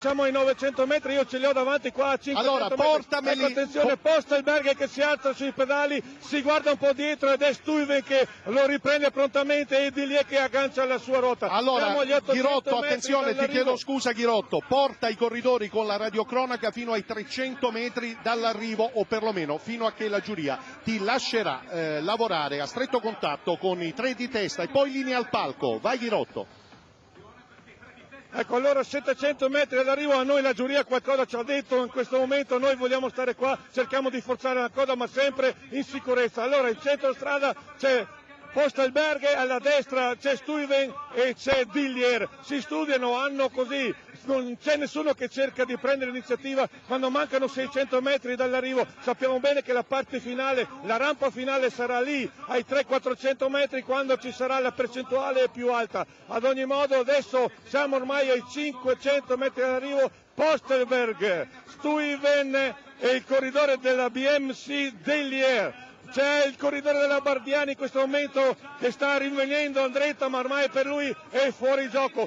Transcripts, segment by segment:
Siamo ai 900 metri, io ce li ho davanti qua a 500 allora, metri. portameli. Ecco, attenzione, Postelberger che si alza sui pedali, si guarda un po' dietro ed è Stuyven che lo riprende prontamente e Dillier che aggancia la sua ruota. Allora, Ghirotto, attenzione, ti chiedo scusa Ghirotto, porta i corridori con la radiocronaca fino ai 300 metri dall'arrivo o perlomeno fino a che la giuria ti lascerà lavorare a stretto contatto con i tre di testa e poi linea al palco. Vai Ghirotto. Ecco, allora 700 metri dall'arrivo, a noi la giuria qualcosa ci ha detto in questo momento, noi vogliamo stare qua, cerchiamo di forzare una cosa ma sempre in sicurezza. Allora in centro strada c'è Postelberger, alla destra c'è Stuyven e c'è Dillier, si studiano, hanno così, non c'è nessuno che cerca di prendere l'iniziativa quando mancano 600 metri dall'arrivo. Sappiamo bene che la parte finale, la rampa finale sarà lì ai 300-400 metri quando ci sarà la percentuale più alta. Ad ogni modo adesso siamo ormai ai 500 metri dall'arrivo, Postelberger, Stuyven e il corridore della BMC Dillier. C'è il corridore della Bardiani in questo momento che sta rinvenendo Andretta, ma ormai per lui è fuori gioco.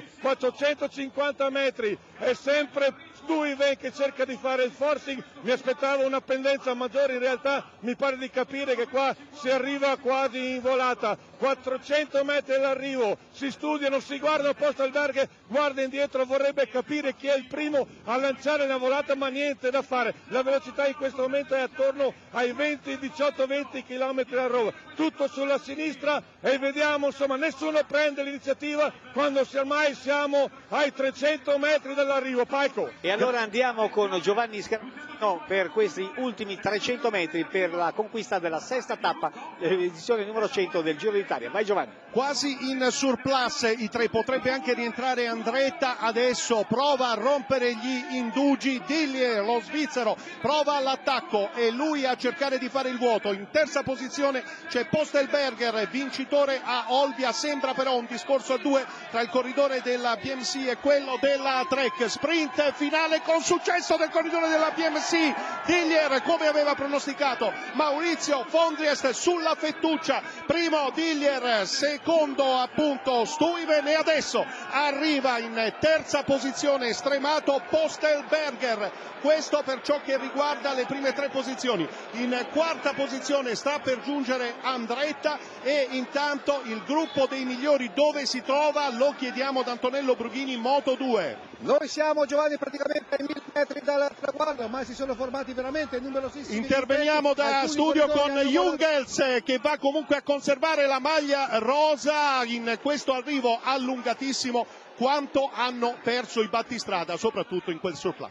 450 metri, è sempre Stuyven che cerca di fare il forcing. Mi aspettavo una pendenza maggiore, in realtà mi pare di capire che qua si arriva quasi in volata. 400 metri all'arrivo, si studiano, si guardano, Postelberger guarda indietro, vorrebbe capire chi è il primo a lanciare la volata, ma niente da fare. La velocità in questo momento è attorno ai 18-20 km all'ora, tutto sulla sinistra e vediamo, insomma, nessuno prende l'iniziativa quando ormai siamo ai 300 metri dall'arrivo. Paico. E allora andiamo con Giovanni Scarpino per questi ultimi 300 metri per la conquista della sesta tappa dell'edizione numero 100 del Giro d'Italia. Vai Giovanni. Quasi in surplus i tre, potrebbe anche rientrare Andretta, adesso prova a rompere gli indugi Dillier, lo svizzero, prova all'attacco e lui a cercare di fare il vuoto. In terza posizione c'è Postelberger, vincitore a Olbia, sembra però un discorso a due tra il corridore della BMC e quello della Trek. Sprint finale con successo del corridore della BMC Dillier, come aveva pronosticato Maurizio Fondriest sulla fettuccia. Primo Dillier, secondo appunto Stuyven e adesso arriva in terza posizione stremato Postelberger. Questo per ciò che riguarda le prime tre posizioni. In quarta posizione sta per giungere Andretta e intanto il gruppo dei migliori dove si trova lo chiediamo ad Antonello Brughini, Moto2. Noi siamo, Giovanni, praticamente ai 1000 metri dal traguardo, ma si sono formati veramente numerosissimi. Interveniamo da studio con Jungels che va comunque a conservare la maglia rosa in questo arrivo allungatissimo. Quanto hanno perso i battistrada, soprattutto in quel surplus.